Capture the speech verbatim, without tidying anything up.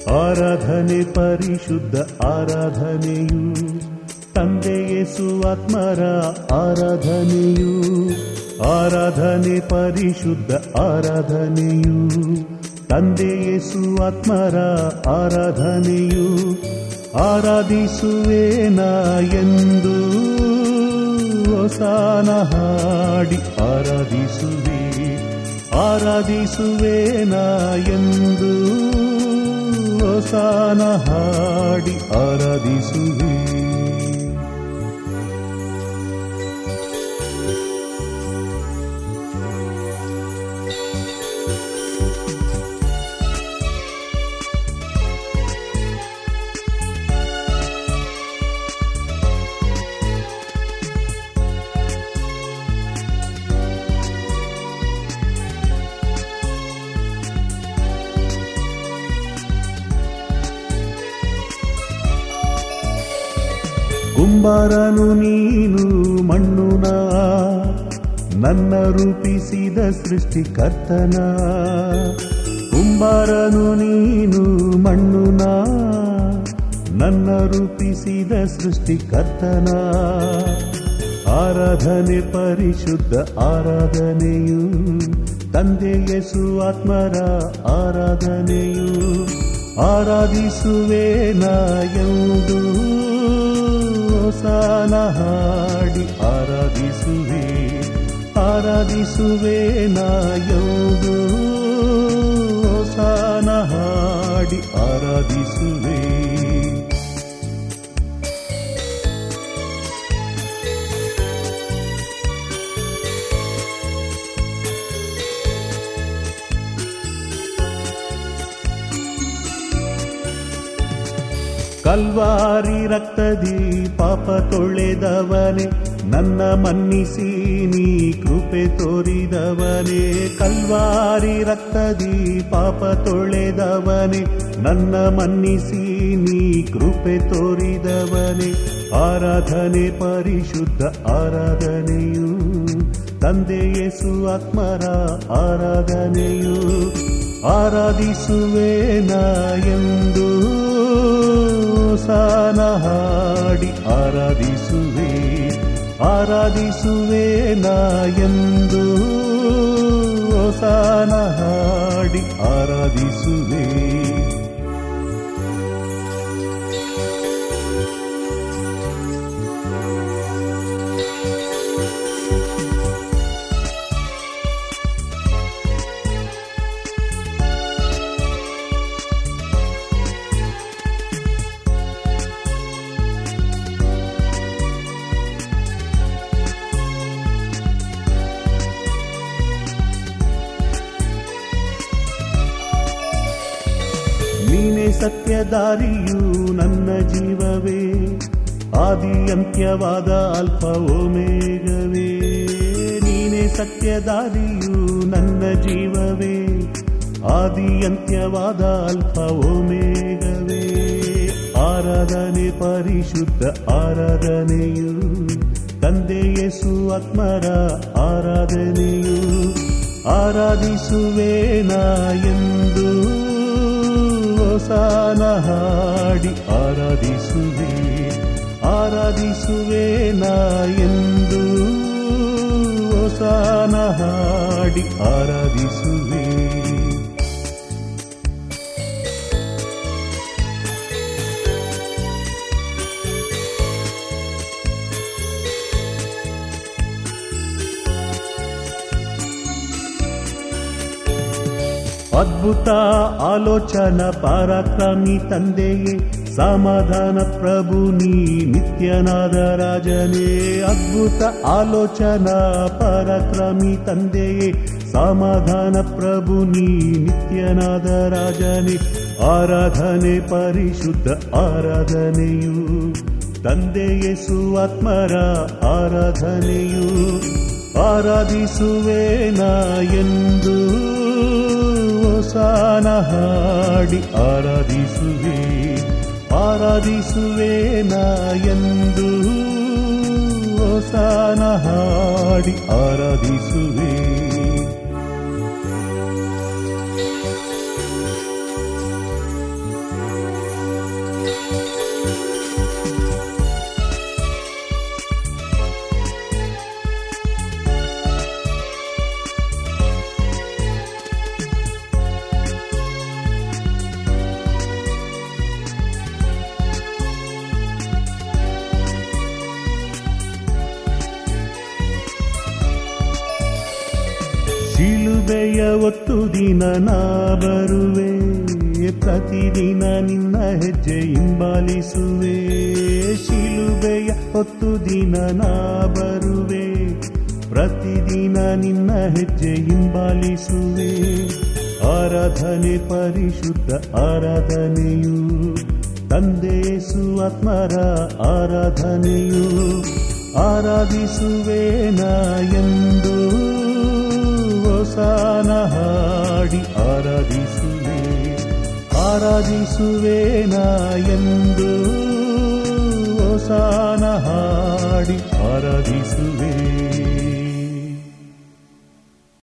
ಆರಾಧನೆ ಪರಿಶುದ್ಧ ಆರಾಧನೆಯು ತಂದೆ ಯೇಸು ಆತ್ಮರ ಆರಾಧನೆಯು. ಆರಾಧನೆ ಪರಿಶುದ್ಧ ಆರಾಧನೆಯು ತಂದೆ ಯೇಸು ಆತ್ಮರ ಆರಾಧನೆಯು. ಆರಾಧಿಸುವೇನ ಎಂದು ಹೊಸನ ಹಾಡಿ ಆರಾಧಿಸುವೆ. ಆರಾಧಿಸುವೇನ ಎಂದು ಹೊಸನ ಹಾಡಿ ಆರಾಧಿಸುವೆ. ಕುಂಬಾರನು ನೀನು ಮಣ್ಣುನ ನನ್ನ ರೂಪಿಸಿದ ಸೃಷ್ಟಿಕರ್ತನ. ಕುಂಬಾರನು ನೀನು ಮಣ್ಣುನ ನನ್ನ ರೂಪಿಸಿದ ಸೃಷ್ಟಿಕರ್ತನ. ಆರಾಧನೆ ಪರಿಶುದ್ಧ ಆರಾಧನೆಯು ತಂದೆ ಯೇಸು ಆತ್ಮರ ಆರಾಧನೆಯು. ಆರಾಧಿಸುವೇನ ಎಂದು ಹೊಸನ ಹಾಡಿ ಆರಾಧಿಸುವೆ. ಆರಾಧಿಸುವೇನ ಎಂದು ಹೊಸನ ಹಾಡಿ ಆರಾಧಿಸುವೆ. ಕಲ್ವಾರಿ ರಕ್ತದಿ ಪಾಪ ತೊಳೆದವನೇ ನನ್ನ ಮನ್ನಿಸಿ ನೀ ಕೃಪೆ ತೋರಿದವನೇ. ಕಲ್ವಾರಿ ರಕ್ತದಿ ಪಾಪ ತೊಳೆದವನೇ ನನ್ನ ಮನ್ನಿಸಿ ನೀ ಕೃಪೆ ತೋರಿದವನೇ. ಆರಾಧನೆ ಪರಿಶುದ್ಧ ಆರಾಧನೆಯು ತಂದೆ ಯೇಸು ಆತ್ಮರ ಆರಾಧನೆಯು. ಆರಾಧಿಸುವೇನ ಎಂದು ಹೊಸನ ಹಾಡಿ ಆರಾಧಿಸುವೆ. ಆರಾಧಿಸುವೇನ ಎಂದು ಹೊಸನ ಹಾಡಿ ಆರಾಧಿಸುವೆ. ನೀನೇ ಸತ್ಯದಾರಿಯು ನನ್ನ ಜೀವವೇ, ಆದಿ ಅಂತ್ಯವಾದ ಅಲ್ಪ ಓಮೇಗವೇ. ನೀನೇ ಸತ್ಯದಾರಿಯು ನನ್ನ ಜೀವವೇ, ಆದಿ ಅಂತ್ಯವಾದ ಅಲ್ಪ ಓಮೇಗವೇ. ಆರಾಧನೆ ಪರಿಶುದ್ಧ ಆರಾಧನೆಯು ತಂದೆ ಯೇಸು ಆತ್ಮರ ಆರಾಧನೆಯು. ಆರಾಧಿಸುವೇನ ಎಂದು ಹೊಸನ ಹಾಡಿ ಆರಾಧಿಸುವೆ. ಆರಾಧಿಸುವೇನ ಎಂದು ಹೊಸನ ಹಾಡಿ ಆರಾಧಿಸುವೆ. ಅದ್ಭುತ ಆಲೋಚನಾ ಪರಾಕ್ರಮಿ ತಂದೆಯೇ, ಸಮಾಧಾನ ಪ್ರಭು ನೀ ನಿತ್ಯನಾದ ರಾಜನೇ. ಅದ್ಭುತ ಆಲೋಚನಾ ಪರಾಕ್ರಮಿ ತಂದೆಯೇ, ಸಮಾಧಾನ ಪ್ರಭು ನೀ ನಿತ್ಯನಾದ ರಾಜನೇ. ಆರಾಧನೆ ಪರಿಶುದ್ಧ ಆರಾಧನೆಯು ತಂದೆ ಯೇಸು ಆತ್ಮರ ಆರಾಧನೆಯು. ಆರಾಧಿಸುವೇನ ಎಂದು ಹೊಸನ ಹಾಡಿ ಆರಾಧಿಸುವೆ. ಆರಾಧಿಸುವೇನ ಎಂದು ಹೊಸನ ಹಾಡಿ ಆರಾಧಿಸುವೆ. ಶಿಲುಬೆಯ ಒತ್ತು ದಿನ ನಾ ಬರುವೆ, ಪ್ರತಿದಿನ ನಿನ್ನ ಹೆಜ್ಜೆ ಹಿಂಬಾಲಿಸುವೆ. ಶಿಲುಬೆಯ ಹೊತ್ತು ದಿನ ನಾ ಬರುವೆ, ಪ್ರತಿದಿನ ನಿನ್ನ ಹೆಜ್ಜೆ ಹಿಂಬಾಲಿಸುವೆ. ಆರಾಧನೆ ಪರಿಶುದ್ಧ ಆರಾಧನೆಯು, ತಂದೆಯೇಸು ಆತ್ಮರ ಆರಾಧನೆಯು. ಆರಾಧಿಸುವೆ ನಾ ಎಂದು ಹೊಸನ ಹಾಡಿ ಆರಾಧಿಸುವೆ. ಆರಾಧಿಸುವೆ ನಾ ಎಂದು ಹೊಸನ ಹಾಡಿ ಆರಾಧಿಸುವೆ.